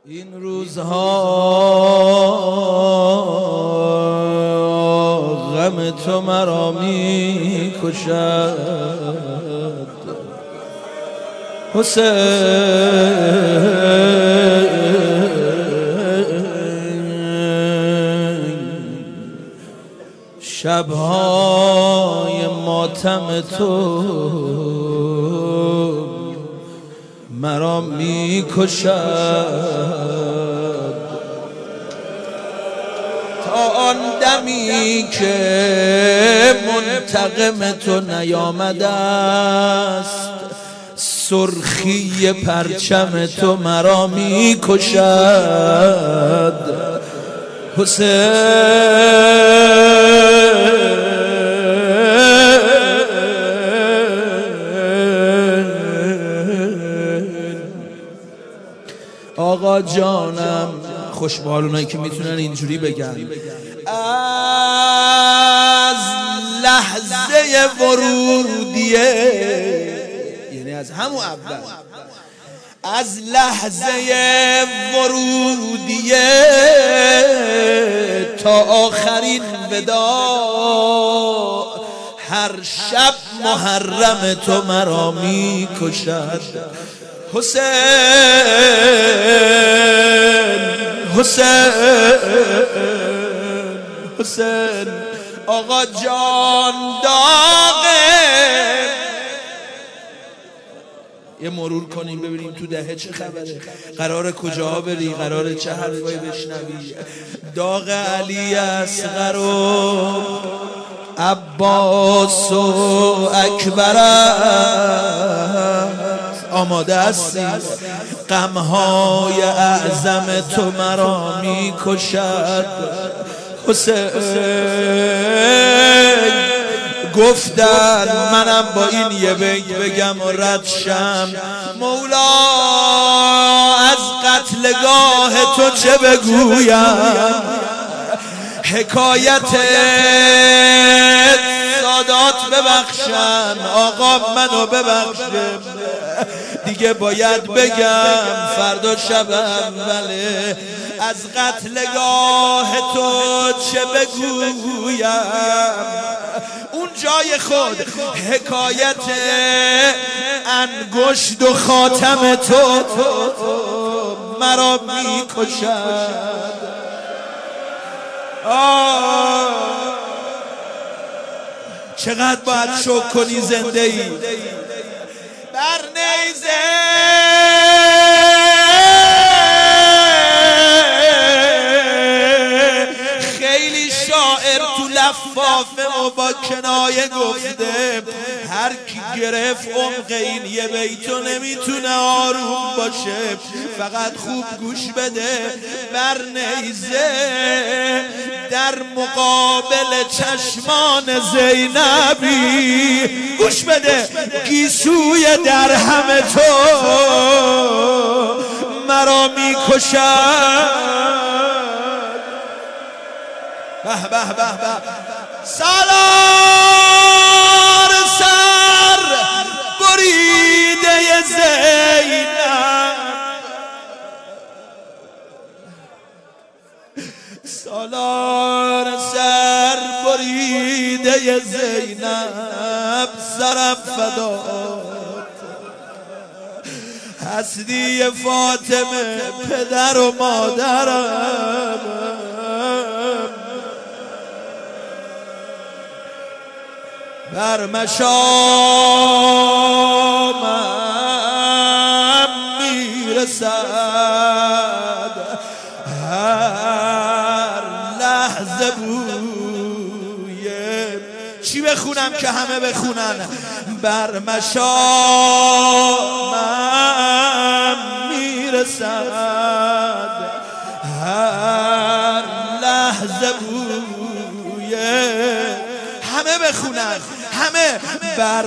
این روزها غم تو مرا می کشد حسین، شبهای ماتم تو مرا می کشد تا آن دمی که منتقم تو نیامده است، سرخی پرچم تو مرا می کشد حسین. آقا جانم، خوشبال اونایی که میتونن اینجوری بگن، از لحظه ورودیه، یعنی از همون اول، از لحظه ورودیه تا آخرین وداع، هر شب محرم تو مرا می کشد حسین. حسین حسین آقا جان داغه. یه مرور کنیم ببینیم تو دهه چه خبره، قراره کجاها بری، قراره چه حرفایی بشنوی. داغ علی اصغر و عباس و اکبر آماده هستی؟ غمهای اعظم تو مرا می کشد حسین. گفتن منم با این یه بیت بگم و رد شم، مولا از قتلگاه تو چه بگویم، حکایت سادات ببخشن، آقا منو ببخشن، دیگه باید بگم فردا شب اوله، از قتلگاه تو چه بگویم، اون جای خود حکایت انگشت و خاتم تو مرا می کشد. چقدر باید شکر کنی زنده ای بر نیزه خیلی شاعر تو لفافه و با کنایه گفته هر کی گرفت عمق این یه بیتو نمیتونه آروم باشه، فقط خوب گوش بده. بر نیزه در مقابل چشمان زینبی، گوش بده، گیسوی درهم تو مرا می کشد. به به به به، سالار سر بریده زینب، سالار سر بریده زینب، سرم فدات هستی فاطمه پدر و مادرم، بر مشامم میرسد هر لحظه بوی، چی بخونم که همه بخونن؟ بر مشامم میرسد هر لحظه بوی، همه بخونن، همه. بر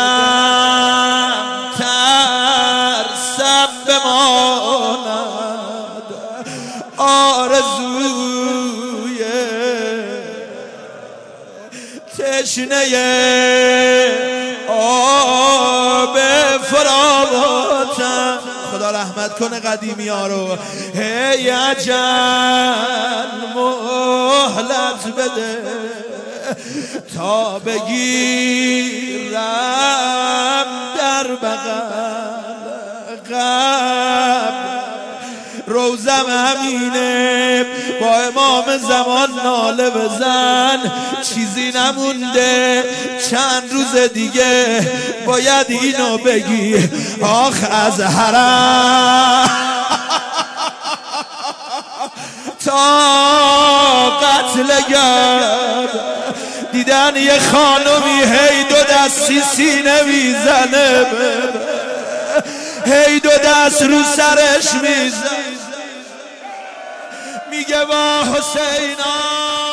دلم ترسم بماند آرزوی تشنه آب فراواتم. خدا خدا رحمت کنه قدیمی ها رو. هی اجل مهلت بده تا بگیرم در بغل روزم همینه با امام زمان ناله بزن چیزی نمونده چند روز دیگه باید اینو بگی آخ از حرم تا قتل گرد دیدن یه خانمی هی دو دستی سینه میزنه هی دو دست رو سرش میزنه میگه با حسینا